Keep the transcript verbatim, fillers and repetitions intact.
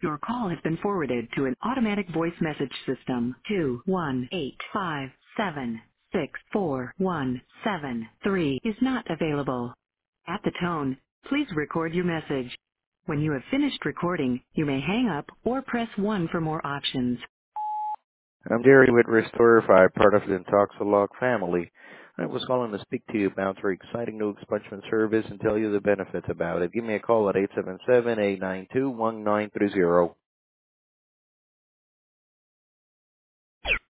Your call has been forwarded to an automatic voice message system. Two one eight five seven six four one seven three is not available. At the tone, please record your message. When you have finished recording, you may hang up or press one for more options. I'm Jerry with Restorify, part of the Intoxilog family. I was calling to speak to you about our exciting new expungement service and tell you the benefits about it. Give me a call at eight seven seven, eight nine two, one nine three zero.